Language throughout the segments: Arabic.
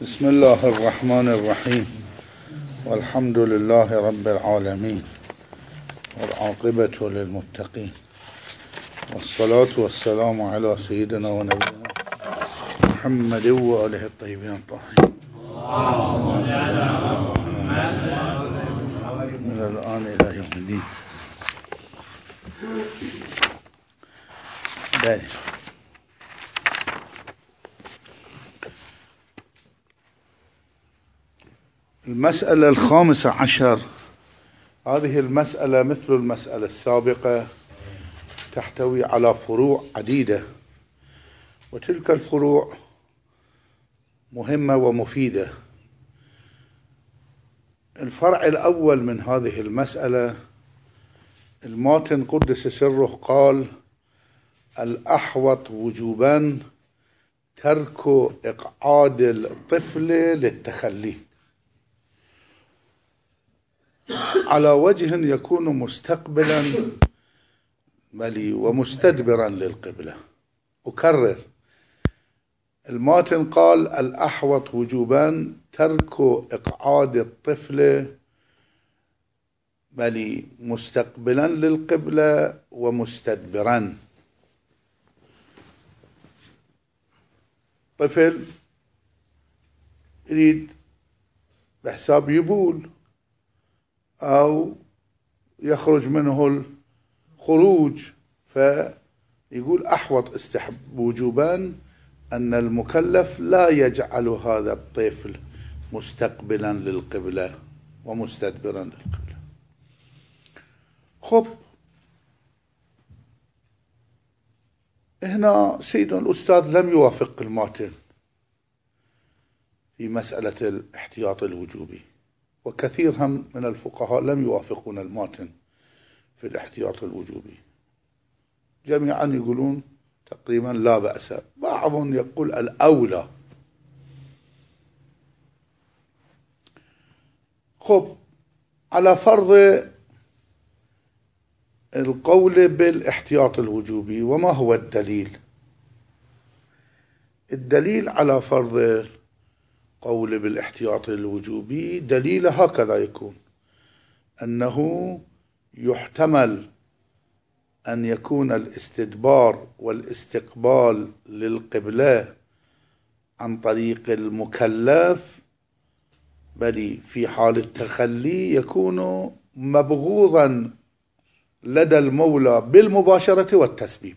بسم الله الرحمن الرحيم والحمد لله رب العالمين والعاقبة للمتقين والصلاة والسلام على سيدنا ونبينا محمد وآله الطيبين الطاهرين من الآن إلى يوم الدين. المسألة 15. هذه المسألة مثل المسألة السابقة تحتوي على فروع عديدة، وتلك الفروع مهمة ومفيدة. الفرع الأول من هذه المسألة، الماتن قدس سره قال: الأحوط وجوبا ترك إقعاد الطفل للتخلي على وجه يكون مستقبلا ومستدبرا للقبلة. أكرر، الماتن قال: الأحوط وجوبا ترك إقعاد الطفل مستقبلا للقبلة ومستدبرا. طفل يريد بحساب يبول أو يخرج منه الخروج، فيقول أحوط استحب وجوبا أن المكلف لا يجعل هذا الطفل مستقبلا للقبلة ومستدبرا للقبلة. خب، هنا سيدنا الأستاذ لم يوافق الماتن في مسألة الاحتياط الوجوبي، وكثير هم من الفقهاء لم يوافقون الماتن في الاحتياط الوجوبي. جميعا يقولون تقريبا لا بأس، بعضهم يقول الأولى. خب، على فرض القول بالاحتياط الوجوبي، وما هو الدليل؟ الدليل على فرض قول بالاحتياط الوجوبي دليل هكذا يكون: أنه يحتمل أن يكون الاستدبار والاستقبال للقبلة عن طريق المكلف في حال التخلي يكون مبغوضا لدى المولى بالمباشرة والتسبيب.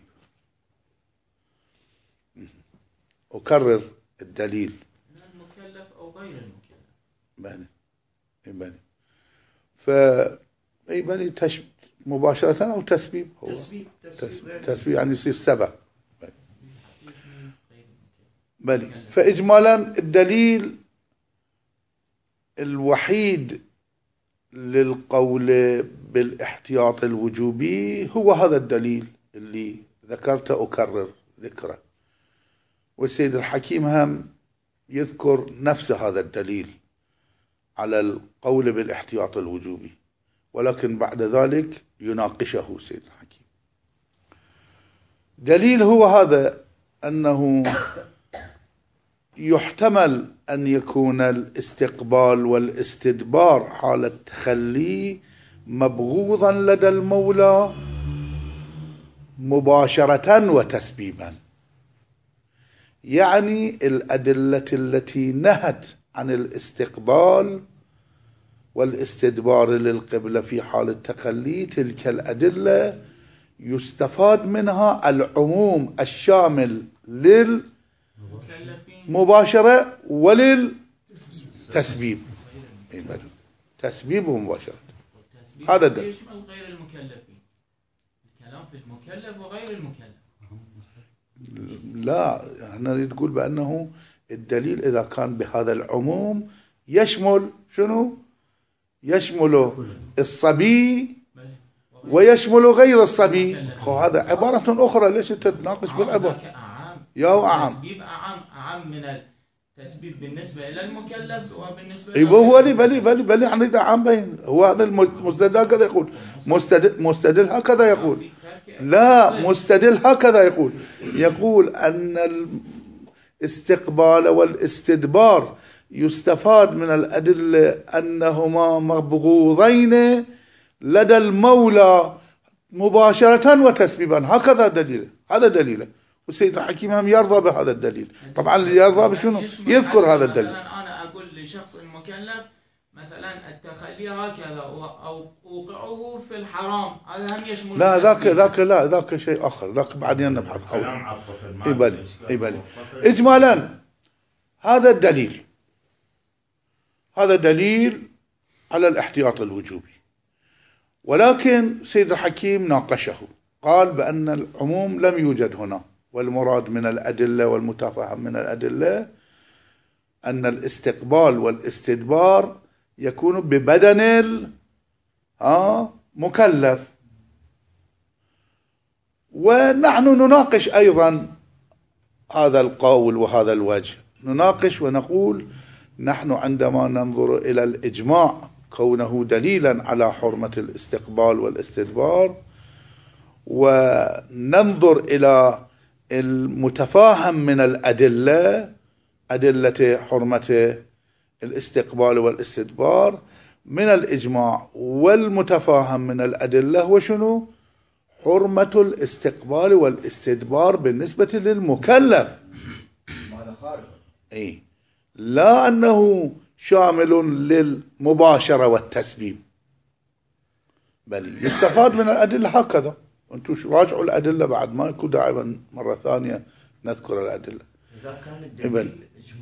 أكرر الدليل: المكلف أو غير المكلف. فيبني مباشرة أو تسبيب. هو تسبيب يعني يصير سبب. فإجمالا الدليل الوحيد للقول بالاحتياط الوجوبي هو هذا الدليل اللي ذكرت أكرر ذكره، والسيد الحكيم هم يذكر نفس هذا الدليل على القول بالاحتياط الوجوبي، ولكن بعد ذلك يناقشه السيد الحكيم. دليل هو هذا: أنه يحتمل أن يكون الاستقبال والاستدبار حال التخلي مبغوضا لدى المولى مباشرة وتسبيبا. يعني الأدلة التي نهت عن الاستقبال والاستدبار للقبلة في حال التخلي، تلك الأدلة يستفاد منها العموم الشامل للمباشرة وللتسبيب. تسبيب ومباشرة، هذا الدليل. يشمل غير المكلفين، الكلام في المكلف وغير المكلف. لا، احنا نريد نقول بأنه الدليل إذا كان بهذا العموم يشمل شنو؟ يشمل الصبي ويشمل غير الصبي. هذا عبارة أخرى، ليش تتناقش بالعبارة؟ يا أعم، التسبيب أعم من التسبيب بالنسبة إلى المكلف وبالنسبة إلى هو بلي عن أعم بين. هو هذا المستدل هكذا يقول، مستدل هكذا يقول. لا، مستدل هكذا يقول أن الاستقبال والاستدبار يستفاد من الأدلة أنهما مبغوضين لدى المولى مباشرة وتسبيبا، هكذا دليله، هذا دليله. والسيد الحكيم هم يرضى بهذا الدليل. طبعا اللي يرضى بشنو؟ يذكر هذا الدليل. أنا أقول لشخص مكلف مثلا التخلي هكذا أو أوقعه في الحرام، هذا هم يشمل. لا ذاك شيء آخر، ذاك بعدين نبحث حوله. إبالي إجمالا هذا دليل على الاحتياط الوجوبي، ولكن سيد الحكيم ناقشه، قال بأن العموم لم يوجد هنا، والمراد من الأدلة والمتفهم من الأدلة أن الاستقبال والاستدبار يكون ببدن مكلف. ونحن نناقش أيضا هذا القول وهذا الوجه، نناقش ونقول نحن عندما ننظر إلى الإجماع كونه دليلا على حرمة الاستقبال والاستدبار، وننظر إلى المتفاهم من الأدلة، أدلة حرمة الاستقبال والاستدبار من الإجماع، والمتفاهم من الأدلة هو شنو؟ حرمة الاستقبال والاستدبار بالنسبة للمكلف، لا أنه شامل للمباشرة والتسبيب، بل يستفاد من الأدلة هكذا. وانتم راجعوا الأدلة بعد، ما يكون دائما مرة ثانية نذكر الأدلة. إذا كان الدليل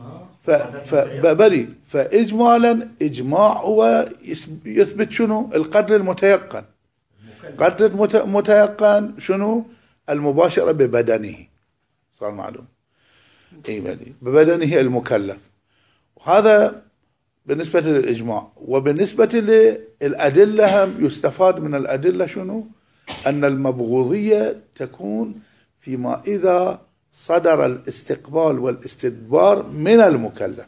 إجماع فإجمالا إجماع هو يثبت شنو؟ القدر المتيقن. قدر متيقن شنو؟ المباشرة ببدنه، صار معلوم. ببدنه المكلف. وهذا بالنسبة للإجماع. وبالنسبة للأدلة هم يستفاد من الأدلة شنو؟ أن المبغوضية تكون فيما إذا صدر الاستقبال والاستدبار من المكلف.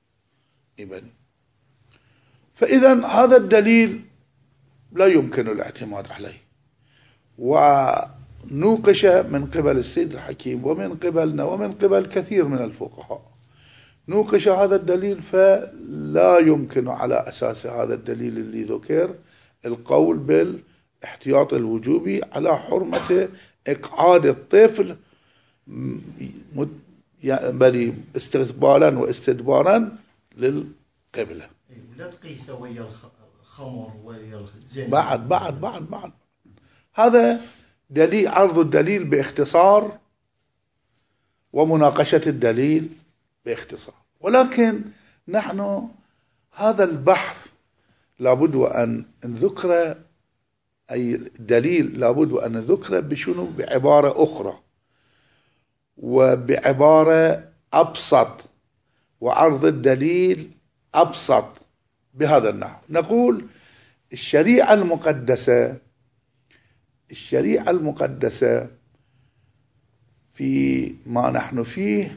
فإذا هذا الدليل لا يمكن الاعتماد عليه، ونوقش من قبل السيد الحكيم ومن قبلنا ومن قبل كثير من الفقهاء، نوقش هذا الدليل، فلا يمكن على أساس هذا الدليل اللي ذكر القول بالاحتياط الوجوبي على حرمة إقعاد الطفل بل استقبالا واستدبارا للقبلة. لا تقيس ويا الخمر ويا الزنا. بعد هذا دليل، عرض الدليل باختصار ومناقشة الدليل باختصار. ولكن نحن هذا البحث لابد وأن نذكره، أي دليل لابد وأن نذكره بشنو؟ بعبارة أخرى وبعبارة أبسط، وعرض الدليل أبسط بهذا النحو. نقول الشريعة المقدسة في ما نحن فيه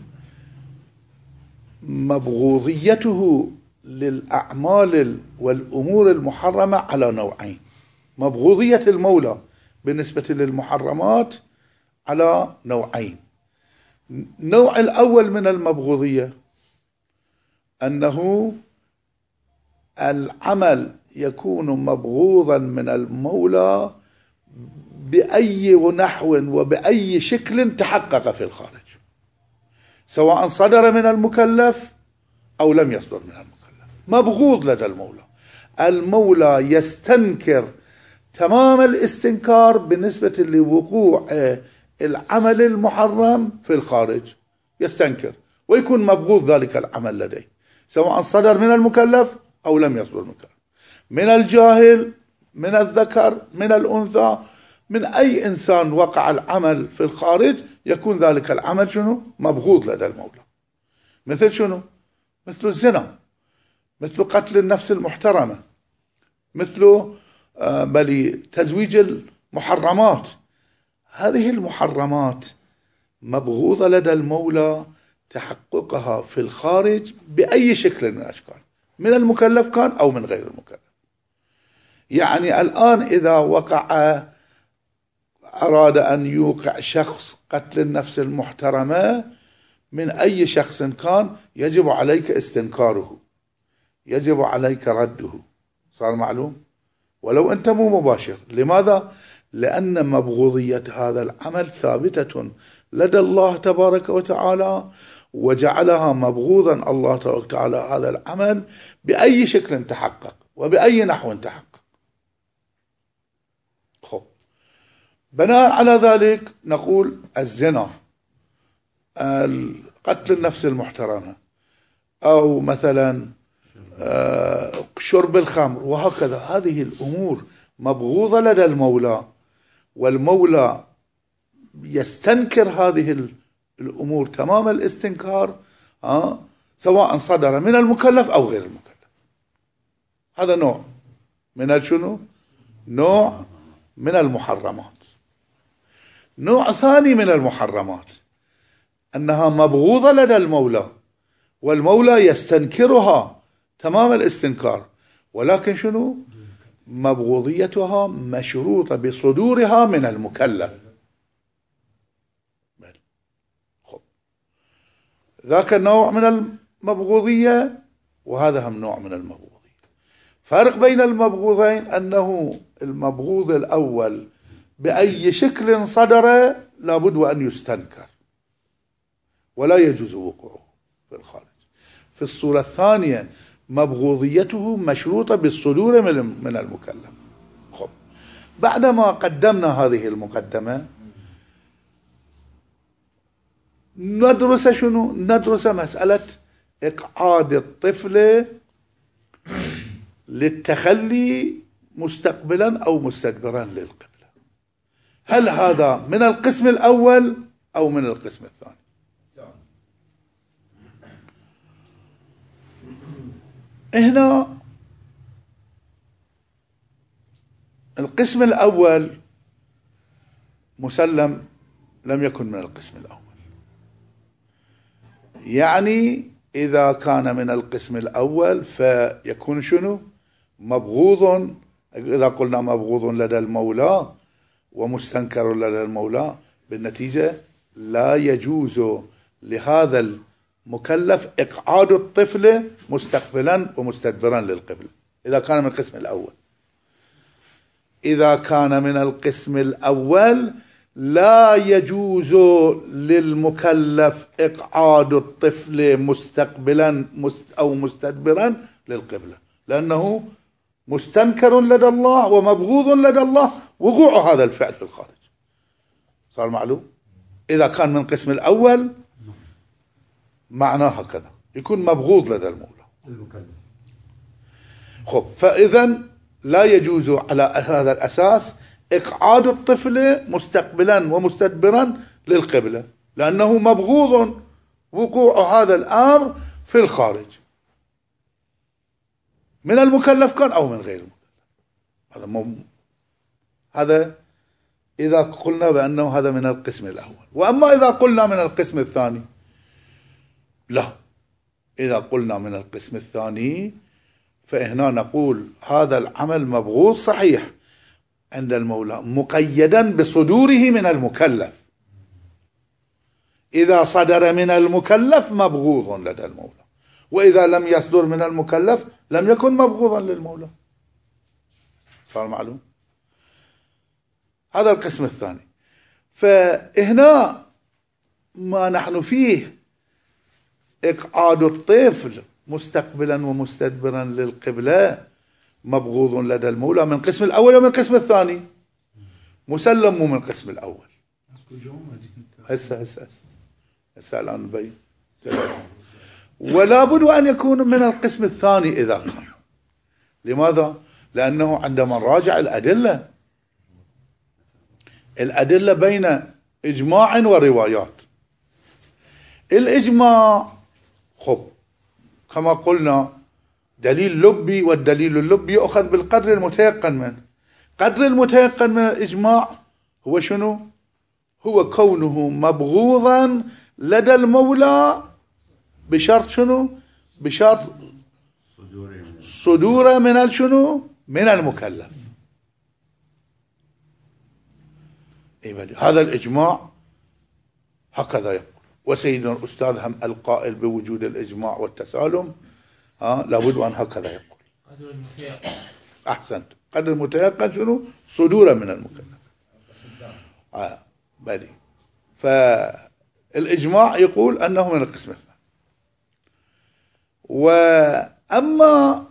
مبغوضيته للأعمال والأمور المحرمة على نوعين. مبغوضية المولى بالنسبة للمحرمات على نوعين. النوع الأول من المبغوضية أنه العمل يكون مبغوضا من المولى بأي نحو وبأي شكل تحقق في الخارج، سواء صدر من المكلف أو لم يصدر من المكلف، مبغوض لدى المولى يستنكر تمام الاستنكار بالنسبة لوقوع العمل المحرم في الخارج، يستنكر ويكون مبغوض ذلك العمل لديه، سواء صدر من المكلف أو لم يصدر من المكلف، من الجاهل، من الذكر، من الأنثى، من أي إنسان وقع العمل في الخارج، يكون ذلك العمل شنو؟ مبغوض لدى المولى. مثل شنو؟ مثل الزنا، مثل قتل النفس المحترمة، مثل تزويج المحرمات. هذه المحرمات مبغوضة لدى المولى تحققها في الخارج بأي شكل من الأشكال، من المكلف كان أو من غير المكلف. يعني الآن إذا أراد أن يوقع شخص قتل النفس المحترمة من أي شخص كان، يجب عليك استنكاره، يجب عليك رده. صار معلوم؟ ولو أنت مو مباشر. لماذا؟ لأن مبغوضية هذا العمل ثابتة لدى الله تبارك وتعالى، وجعلها مبغوضا الله تبارك وتعالى هذا العمل بأي شكل تحقق وبأي نحو تحقق. خب، بناء على ذلك نقول الزنا، قتل النفس المحترمة، أو مثلا شرب الخمر، وهكذا. هذه الأمور مبغوضة لدى المولى، والمولى يستنكر هذه الأمور تمام الاستنكار، سواء صدر من المكلف أو غير المكلف. هذا نوع من شنو؟ نوع من المحرمات. نوع ثاني من المحرمات أنها مبغوضة لدى المولى، والمولى يستنكرها تمام الاستنكار، ولكن شنو؟ مبغوضيتها مشروطة بصدورها من المكلف. خب، ذاك النوع من المبغوضية، وهذا هم نوع من المبغوضية. فرق بين المبغوضين أنه المبغوض الأول بأي شكل صدر لابد وأن يستنكر ولا يجوز وقوعه في الخارج. في الصورة الثانية مبغوضيته مشروطة بالصدور من المكلف. خب، بعدما قدمنا هذه المقدمة ندرس شنو؟ ندرس مسألة إقعاد الطفل للتخلي مستقبلا أو مستدبرا للقبلة. هل هذا من القسم الأول أو من القسم الثاني؟ هنا القسم الأول مسلم لم يكن من القسم الأول. يعني إذا كان من القسم الأول فيكون شنو؟ مبغوض. إذا قلنا مبغوض لدى المولى ومستنكر لدى المولى، بالنتيجة لا يجوز لهذا المكلف إقعاد الطفل مستقبلا ومستدبرا للقبلة إذا كان من القسم الأول. إذا كان من القسم الأول لا يجوز للمكلف إقعاد الطفل مستقبلا أو مستدبرا للقبلة، لأنه مستنكر لدى الله ومبغوض لدى الله وقوع هذا الفعل في الخارج. صار معلوم؟ إذا كان من القسم الأول معناه هكذا، يكون مبغوض لدى المولى. خب، فإذا لا يجوز على هذا الأساس إقعاد الطفل مستقبلا ومستدبرا للقبلة، لأنه مبغوض وقوع هذا الأمر في الخارج من المكلف كان أو من غير المكلف. هذا إذا قلنا بأنه هذا من القسم الأول. وأما إذا قلنا من القسم الثاني، لا، إذا قلنا من القسم الثاني فإهنا نقول هذا العمل مبغوض صحيح عند المولى مقيدا بصدوره من المكلف. إذا صدر من المكلف مبغوض لدى المولى، وإذا لم يصدر من المكلف لم يكن مبغوضا للمولى. صار معلوم؟ هذا القسم الثاني. فهنا ما نحن فيه إقعاد الطفل مستقبلا ومستدبرا للقبلة مبغوض لدى المولى من القسم الأول ومن القسم الثاني. مسلم من القسم الأول. هسه الآن نبين. ولا بد أن يكون من القسم الثاني إذا كان. لماذا؟ لأنه عندما نراجع الأدلة بين إجماع وروايات. الإجماع خب كما قلنا دليل لبي، والدليل اللبي يؤخذ بالقدر المتيقن منه. قدر المتيقن من الإجماع هو شنو؟ هو كونه مبغوضا لدى المولى بشرط شنو؟ بشرط صدوره من شنو؟ من المكلف. هذا الإجماع هكذا يقول. وسيدنا الأستاذ هم القائل بوجود الإجماع والتسالم لابد أن هكذا يقول. قدر المتيقن. أحسنت. قدر المتيقن شنو؟ صدورا من المكلف. بلي. فالإجماع يقول أنه من القسم الثاني. وأما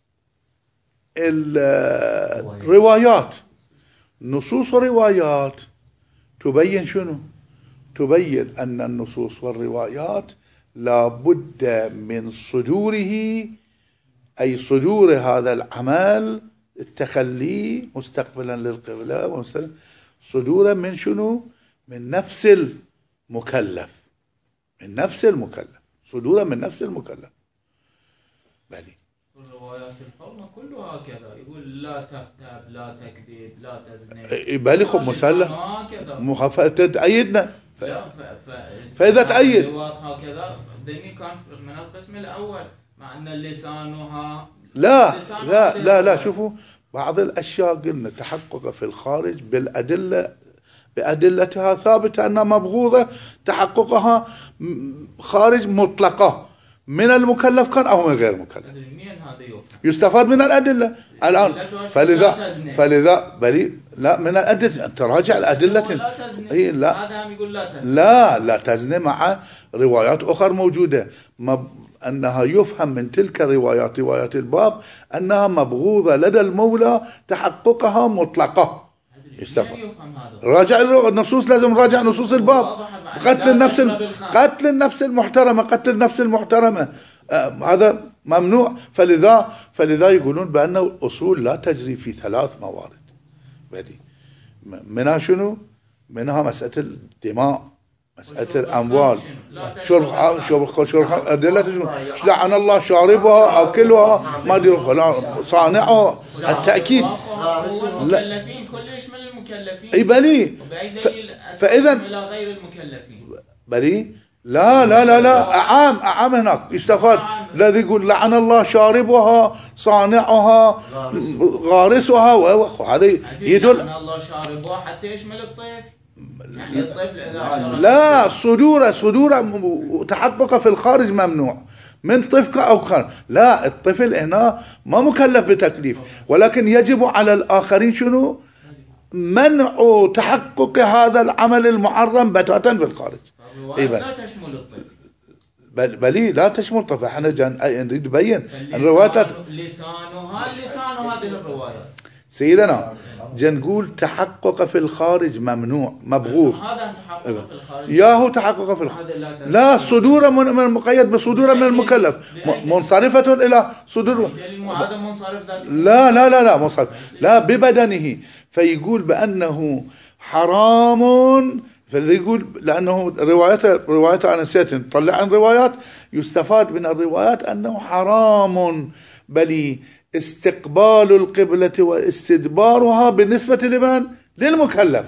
الروايات، نصوص الروايات تبين شنو؟ تبين أن النصوص والروايات لا بد من صدوره، أي صدور هذا العمل التخلي مستقبلا للقبلة صدورا من شنو؟ من نفس المكلف، من نفس المكلف، صدورا من نفس المكلف. بلي الروايات الحرمة كلها هكذا، يقول لا تغتاب، لا تكذب، لا تزني. بالي خب مسلم تأيدنا. فإذا تأيد هكذا دني كان من القسم الأول، مع أن لسانها لا شوفوا بعض الأشياء قلنا تحقق في الخارج بأدلتها ثابتة أنها مبغوضة، تحققها خارج مطلقة من المكلف كان أو من غير المكلف، يستفاد من الأدلة الآن. فلذا بلي لا من الأدلة تراجع الأدلة. لا تزني مع روايات أخرى موجودة أنها يفهم من تلك الروايات، روايات الباب، أنها مبغوضة لدى المولى تحققها مطلقة. راجع النصوص، لازم نراجع نصوص الباب. قتل النفس المحترمة هذا ممنوع. فلذا يقولون بأن الأصول لا تجري في 3 موارد. منها شنو؟ منها مسألة الدماء، مسألة الأموال، شرب أدلة لعن الله شاربها أكلها ما أدري صانعها، التأكيد. المكلفين كل يشمل المكلفين. أي بلي. فإذا غير المكلفين بلي لا أعام هناك يستفاد. الذي يقول لعن الله شاربها صانعها غارسها، وهذا يدل لعن الله شاربها حتى يشمل الطيف. يعني الطيف لا صدور تحقق في الخارج ممنوع من طفق أو خارج. لا، الطفل هنا ما مكلف بتكليف، ولكن يجب على الآخرين شنو؟ منع تحقق هذا العمل المحرم بتاتا في الخارج. لا تشمل الطفل. بلي لا تشمل الطفل. احنا نريد نبين الروايات لسان هذه الروايات سيدنا نقول تحقق في الخارج ممنوع مبغوض. هذا تحقق في الخارج، ياهو تحقق في الخارج. لا صدور من مقيد بصدور من المكلف، منصرفة إلى صدور. هذا منصرف. لا منصرف لا ببدنه. فيقول بأنه حرام. فيقول لأنه روايات أنا نسيت نطلع عن روايات، يستفاد من الروايات أنه حرام بل استقبال القبلة واستدبارها بالنسبة لمن؟ للمكلف.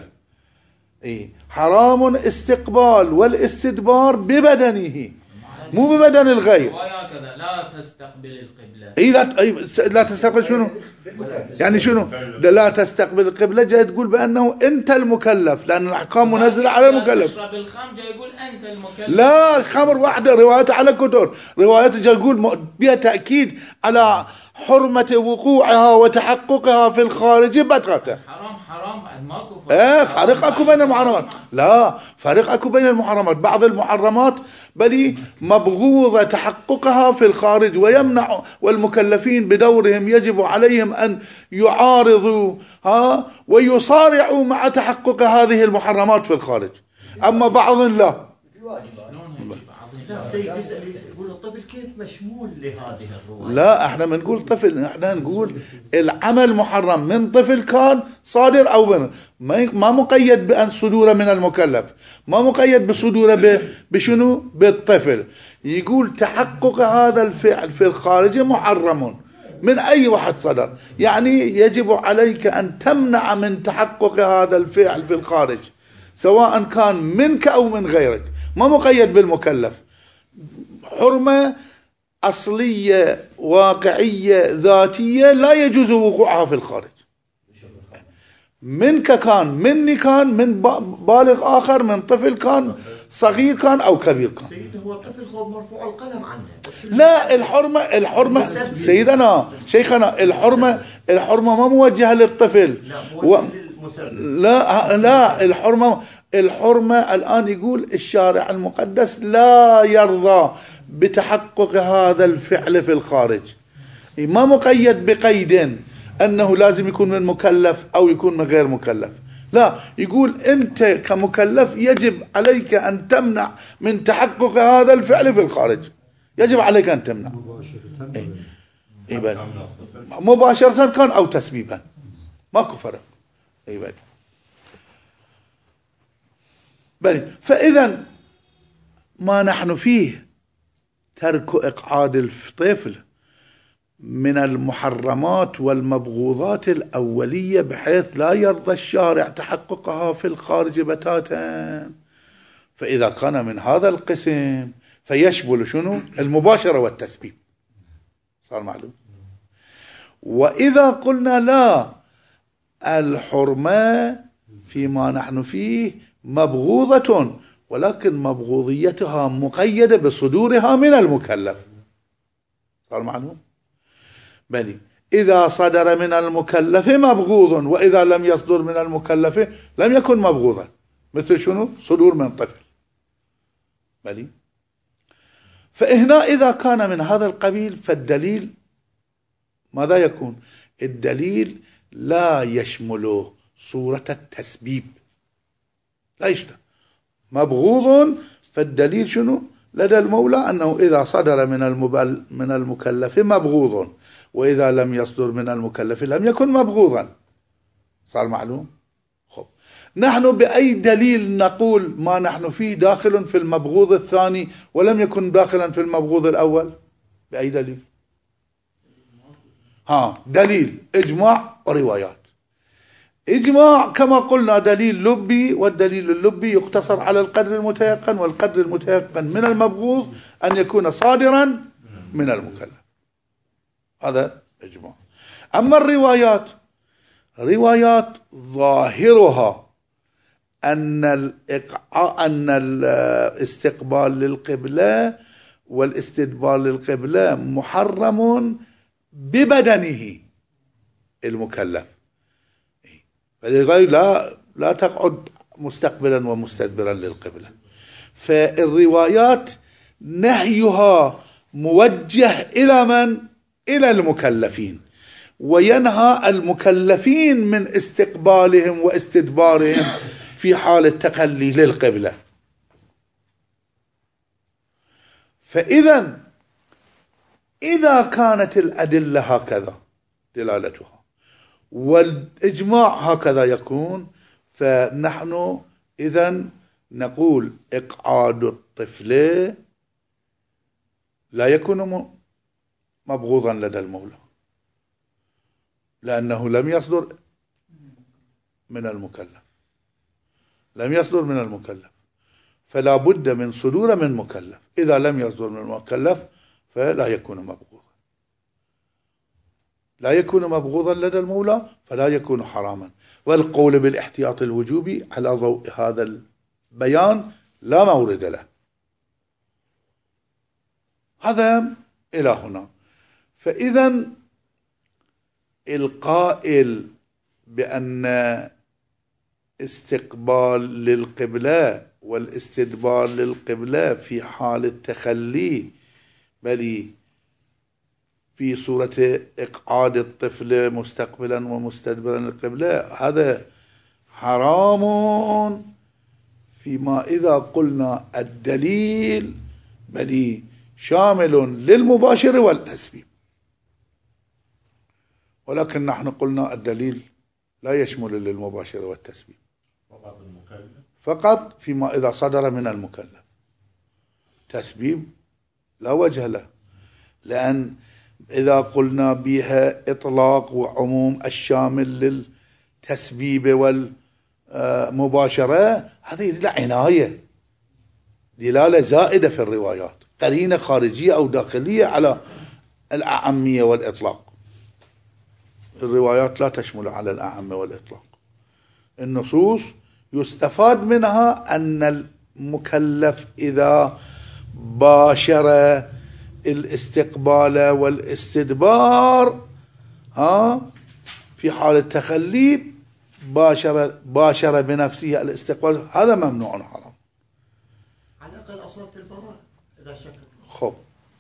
حرام استقبال والاستدبار ببدنه مو ببدن الغير. وهكذا لا تستقبل القبلة. لا تستقبل شنو؟ يعني شنو؟ لا تستقبل القبلة جاي تقول بأنه أنت المكلف، لأن الأحكام منزلة على المكلف. تشرب الخمر جاي يقول أنت المكلف. لا، الخمر واحدة، روايات على كتر، روايات جاي يقول بها تأكيد على حرمة وقوعها وتحققها في الخارج بتغته. حرام ماكو فرق اكو بين المحرمات. لا، فرق اكو بين المحرمات. بعض المحرمات بل مبغوضة تحققها في الخارج ويمنع، والمكلفين بدورهم يجب عليهم ان يعارضوا ويصارعوا مع تحقق هذه المحرمات في الخارج. اما بعض لا. يقول الطفل كيف مشمول لهذه الرواية؟ لا، احنا ما نقول طفل، احنا نقول العمل محرم من طفل كان صادر او بن، ما مقيد بأن صدوره من المكلف، ما مقيد بصدوره بشنو؟ بالطفل. يقول تحقق هذا الفعل في الخارج محرم من اي واحد صدر، يعني يجب عليك ان تمنع من تحقق هذا الفعل في الخارج سواء كان منك او من غيرك، ما مقيد بالمكلف. حرمة أصلية واقعية ذاتية لا يجوز وقوعها في الخارج. منك كان، مني كان، من بالغ آخر، من طفل كان، صغير كان أو كبير كان. سيدنا هو الطفل هو مرفوع القلم عنه. لا، الحرمة سيدنا شيخنا، الحرمة ما موجهة للطفل. لا الحرمة الآن يقول الشارع المقدس لا يرضى بتحقق هذا الفعل في الخارج، ما مقيد بقيد أنه لازم يكون من مكلف أو يكون من غير مكلف. لا، يقول أنت كمكلف يجب عليك أن تمنع من تحقق هذا الفعل في الخارج، يجب عليك أن تمنع مباشرة كان أو تسبيبا، ماكو فرق. فإذا ما نحن فيه ترك إقعاد الطفل من المحرمات والمبغوضات الأولية، بحيث لا يرضى الشارع تحققها في الخارج بتاتا. فإذا كان من هذا القسم فيشمل شنو؟ المباشرة والتسبيب، صار معلوم. وإذا قلنا لا، الحرمة فيما نحن فيه مبغوضة، ولكن مبغوضيتها مقيدة بصدورها من المكلف، صار معلوم. بل إذا صدر من المكلف مبغوض، وإذا لم يصدر من المكلف لم يكن مبغوضا، مثل شنو؟ صدور من طفل. بل فهنا إذا كان من هذا القبيل فالدليل ماذا يكون؟ الدليل لا يشمل صورة التسبيب، لا يشمل. مبغوض، فالدليل شنو لدى المولى؟ أنه إذا صدر من المكلف مبغوض، وإذا لم يصدر من المكلف لم يكن مبغوضا، صار معلوم. خب، نحن بأي دليل نقول ما نحن فيه داخل في المبغوض الثاني ولم يكن داخلا في المبغوض الأول؟ بأي دليل؟ دليل إجماع وروايات. إجماع كما قلنا دليل لبي، والدليل اللبي يقتصر على القدر المتيقن، والقدر المتيقن من المبغوض أن يكون صادرا من المكلف، هذا إجماع. أما الروايات، روايات ظاهرها أن الاستقبال للقبلة والاستدبار للقبلة محرم ببدنه المكلف، لا تقعد مستقبلا ومستدبرا للقبلة. فالروايات نهيها موجه إلى من؟ إلى المكلفين، وينهى المكلفين من استقبالهم واستدبارهم في حال التخلي للقبلة. فإذا إذا كانت الأدلة هكذا دلالتها والإجماع هكذا يكون، فنحن إذن نقول إقعاد الطفل لا يكون مبغوضا لدى المولى، لأنه لم يصدر من المكلف، لم يصدر من المكلف، فلا بد من صدور من مكلف. إذا لم يصدر من المكلف فلا يكون مبغوضا، لا يكون مبغوضا لدى المولى، فلا يكون حراما. والقول بالاحتياط الوجوبي على ضوء هذا البيان لا مورد له. هذا إلى هنا. فإذا القائل بأن استقبال للقبلة والاستدبار للقبلة في حال التخلي، بل في صورة إقعاد الطفل مستقبلا ومستدبرا للقبلة، هذا حرام فيما إذا قلنا الدليل بل شامل للمباشر والتسبيب. ولكن نحن قلنا الدليل لا يشمل للمباشر والتسبيب، فقط فيما إذا صدر من المكلف. تسبيب لا وجه له، لأن إذا قلنا بها إطلاق وعموم الشامل للتسبيب والمباشرة، هذه عناية، دلالة زائدة في الروايات، قرينة خارجية أو داخلية على الأعمية والإطلاق. الروايات لا تشمل على الأعمية والإطلاق. النصوص يستفاد منها أن المكلف إذا باشر الاستقبال والاستدبار في حال التخلي باشر بنفسه الاستقبال، هذا ممنوع حرام. على الأقل أصالة البراءة إذا شك. خب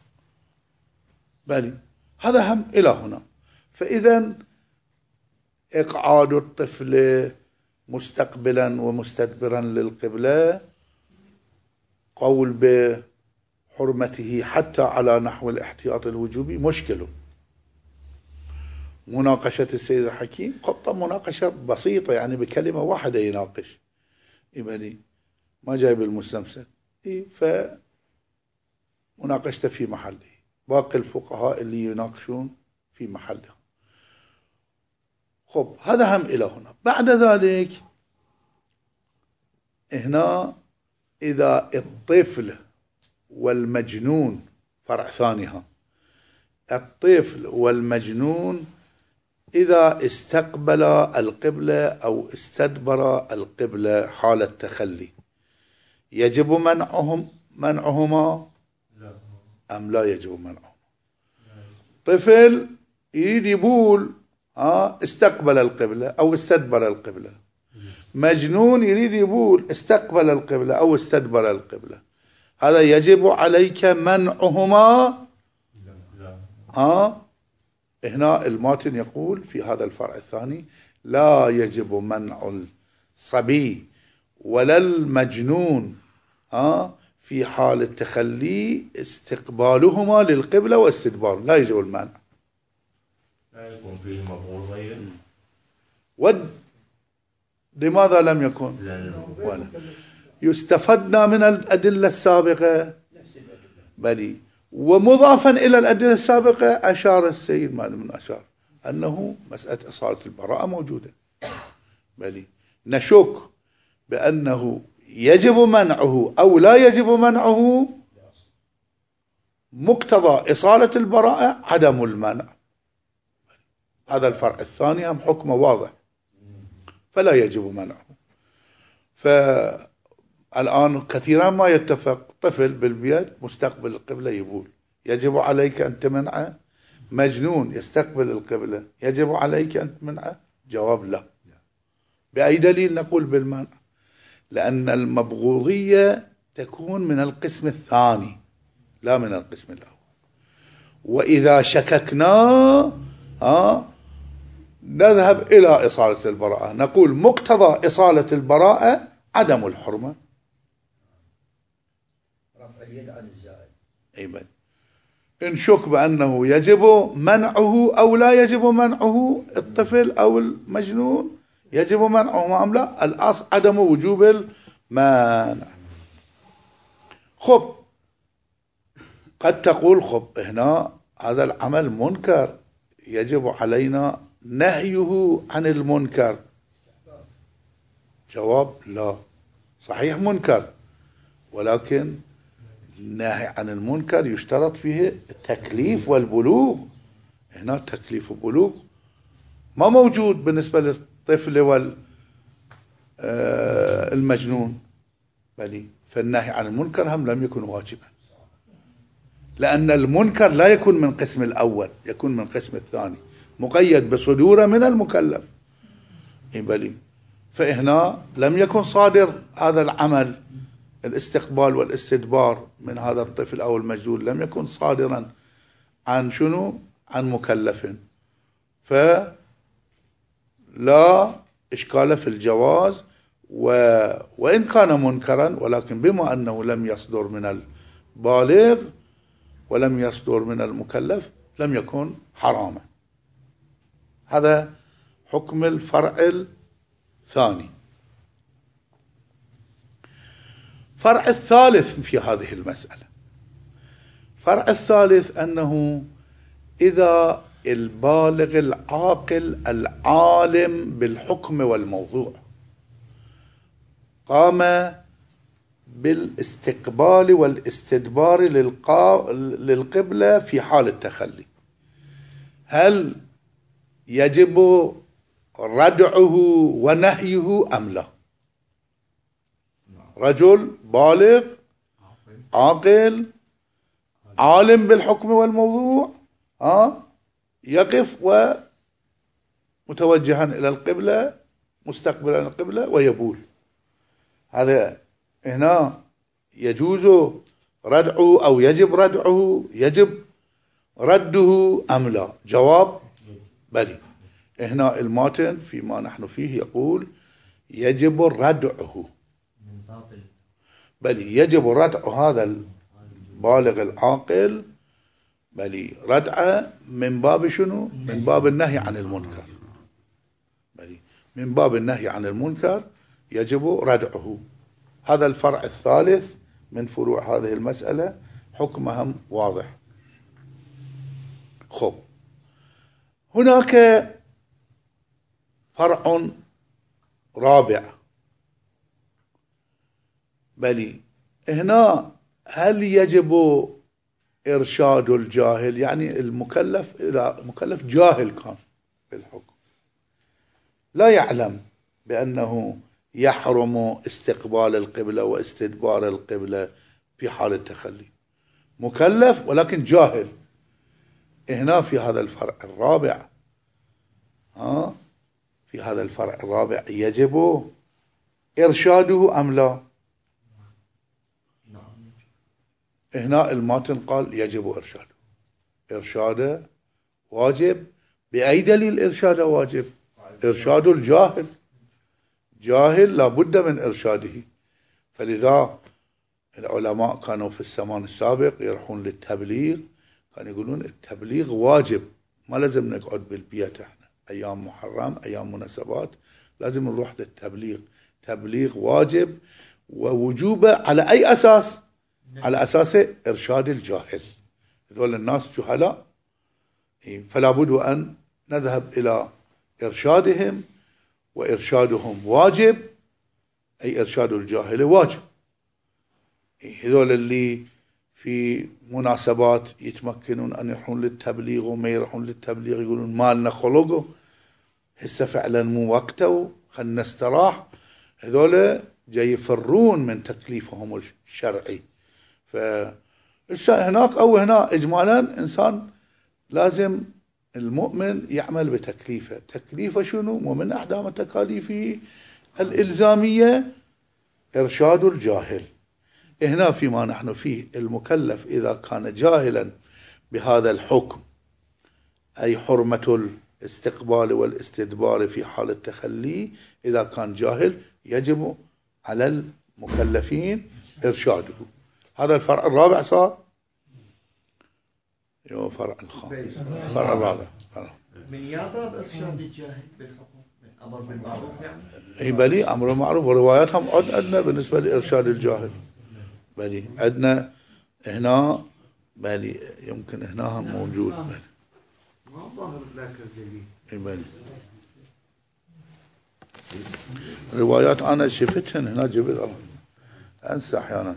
بلي هذا هم إلى هنا. فإذا إقعاد الطفل مستقبلا ومستدبرا للقبلة، قول بحرمته حتى على نحو الاحتياط الوجوبي مشكل. مناقشة السيد الحكيم خطة مناقشة بسيطة، يعني بكلمة واحدة يناقش، يعني ما جايب المستمسك، فمناقشته في محله. باقي الفقهاء اللي يناقشون في محله. خب هذا هم إلى هنا. بعد ذلك هنا إذا الطفل والمجنون، فرع ثانيها، الطفل والمجنون إذا استقبل القبلة أو استدبر القبلة حال التخلي، يجب منعهما أم لا يجب منعهما؟ طفل يريد يقول استقبل القبلة أو استدبر القبلة، مجنون يريد يقول استقبل القبلة أو استدبر القبلة، هذا يجب عليك منعهما؟ هنا الماتن يقول في هذا الفرع الثاني لا يجب منع الصبي ولا المجنون في حال التخلي استقبالهما للقبلة واستدبار، لا يجب المنع. لا يكون فيه مبغوضية. لماذا لم يكن؟ ولا يستفدنا من الأدلة السابقة بلي. ومضافا إلى الأدلة السابقة أشار السيد مالك أشار أنه مسألة إصالة البراءة موجودة بلي. نشك بأنه يجب منعه أو لا يجب منعه، مقتضى إصالة البراءة عدم المنع. هذا الفرع الثاني هم حكمه واضح، فلا يجب منعه. فالآن كثيرا ما يتفق طفل بالبيت مستقبل القبلة يقول يجب عليك أن تمنعه، مجنون يستقبل القبلة يجب عليك أن تمنعه؟ جواب لا. بأي دليل نقول بالمنع؟ لأن المبغوضية تكون من القسم الثاني لا من القسم الأول. وإذا شككنا نذهب إلى إصالة البراءة، نقول مقتضى إصالة البراءة عدم الحرمة. رفع اليد عن الزائد. أيضا إن شك بأنه يجب منعه أو لا يجب منعه، الطفل أو المجنون يجب منعه أم لا، الأصل عدم وجوب المانع. خب قد تقول خب هنا هذا العمل منكر، يجب علينا نهيه عن المنكر. جواب لا، صحيح منكر، ولكن النهي عن المنكر يشترط فيه التكليف والبلوغ. هنا التكليف والبلوغ ما موجود بالنسبة للطفل والمجنون بلي. فالنهي عن المنكر هم لم يكن واجبا، لأن المنكر لا يكون من قسم الأول، يكون من قسم الثاني، مقيد بصدوره من المكلف بلي. فهنا لم يكن صادر هذا العمل الاستقبال والاستدبار من هذا الطفل أو المجنون، لم يكن صادرا عن شنو؟ عن مكلف، فلا إشكال في الجواز. وإن كان منكرا، ولكن بما أنه لم يصدر من البالغ ولم يصدر من المكلف لم يكن حراما. هذا حكم الفرع الثاني. فرع الثالث في هذه المسألة، فرع الثالث أنه إذا البالغ العاقل العالم بالحكم والموضوع قام بالاستقبال والاستدبار للقبلة في حال التخلي، هل يجب ردعه ونهيه أم لا؟ رجل بالغ عاقل عالم بالحكم والموضوع يقف ومتوجها إلى القبلة مستقبلا القبلة ويبول. هذا هنا يجوز ردعه أو يجب ردعه، يجب رده أم لا؟ جواب بلي. هنا الماتن فيما نحن فيه يقول يجب ردعه، بلي يجب ردع هذا البالغ العاقل، بلي ردعه من باب شنو؟ من باب النهي عن المنكر، بلي من باب النهي عن المنكر يجب ردعه. هذا الفرع الثالث من فروع هذه المسألة، حكمها واضح. خب، هناك فرع رابع، بلي هنا هل يجب إرشاد الجاهل؟ يعني المكلف إذا مكلف جاهل كان بالحكم لا يعلم بأنه يحرم استقبال القبلة واستدبار القبلة في حال التخلي، مكلف ولكن جاهل، هنا في هذا الفرع الرابع في هذا الفرع الرابع يجب إرشاده أم لا؟ هنا الماتن قال يجب إرشاده. إرشاده واجب. بأي دليل إرشاده واجب؟ إرشاد الجاهل، جاهل لابد من إرشاده. فلذا العلماء كانوا في الزمان السابق يروحون للتبليغ، كانوا يقولون التبليغ واجب، ما لازم نقعد بالبيت احنا أيام محرم أيام مناسبات، لازم نروح للتبليغ. تبليغ واجب، ووجوبه على أي أساس؟ على أساس إرشاد الجاهل. هذول الناس جهلاء، فلا بد أن نذهب إلى إرشادهم، وإرشادهم واجب، أي إرشاد الجاهل واجب. هذول اللي في مناسبات يتمكنون أن يروحون للتبليغ وما يروحون للتبليغ يقولون ما لنا خلقه، هسه فعلا مو وقته، خلنا نستراح، هذول جاي يفرون من تكليفهم الشرعي. فهناك أو هنا إجمالا إنسان لازم المؤمن يعمل بتكليفه. تكليفه شنو؟ ومن أعظم تكاليفه الإلزامية إرشاد الجاهل. هنا فيما نحن فيه المكلف إذا كان جاهلا بهذا الحكم، أي حرمة الاستقبال والاستدبار في حال التخلي، إذا كان جاهل يجب على المكلفين إرشاده. هذا الفرع الرابع صار فرع الخامس، فرع الرابع. من يابا إرشاد الجاهل بالحكم، من أمر بالمعروف يعني؟ اي بلي أمر بالمعروف، ورواياتهم عندنا بالنسبة لإرشاد الجاهل، بلي عندنا هنا، بلي يمكن هنا هم موجود، بلي ما ظاهر ذاك الدليل. اي بلي روايات أنا شفتهن هنا جبت أنسى أحيانا.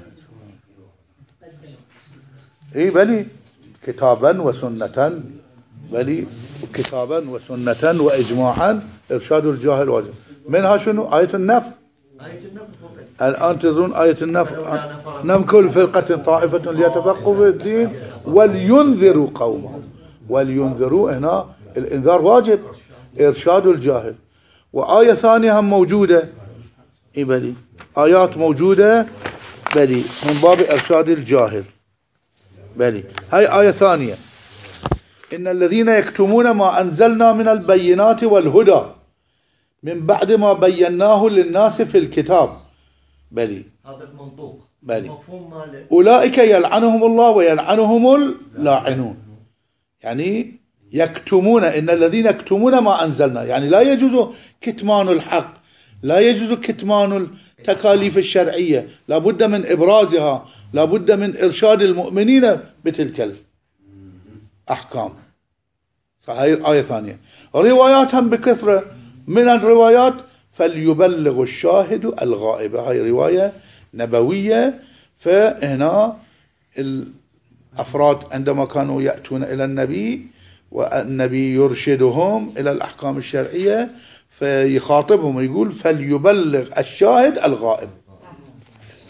اي بلي كتابا وسنة، بلي كتابا وسنة وإجماعا إرشاد الجاهل واجب. منها شنو؟ آية النفر. الآن تدرون آية النفر، نم كل فرقة طائفة ليتفقهوا في الدين ولينذروا قومهم. ولينذروا هنا الإنذار واجب، إرشاد الجاهل. وآية ثانية هم موجودة، إيه بلي آيات موجودة بلي من باب إرشاد الجاهل، بلي هاي آية ثانية: إن الذين يكتمون ما أنزلنا من البينات والهدى من بعد ما بيناه للناس في الكتاب، بلي هذا المنطوق، بلي مفهوم ماله أولئك يلعنهم الله ويلعنهم اللاعنون. يعني يكتمون، إن الذين يكتمون ما أنزلنا، يعني لا يجوز كتمان الحق، لا يجوز كتمان التكاليف الشرعية، لا بد من إبرازها، لا بد من إرشاد المؤمنين بتلك الأحكام. هاي آية ثانية. روايات هم بكثرة من الروايات: فليبلغ الشاهد الغائب، هاي رواية نبوية. فهنا الأفراد عندما كانوا يأتون إلى النبي والنبي يرشدهم إلى الأحكام الشرعية فيخاطبهم ويقول: فليبلغ الشاهد الغائب.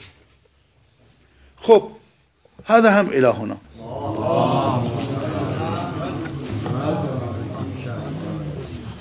خب هذا هم إلى هنا.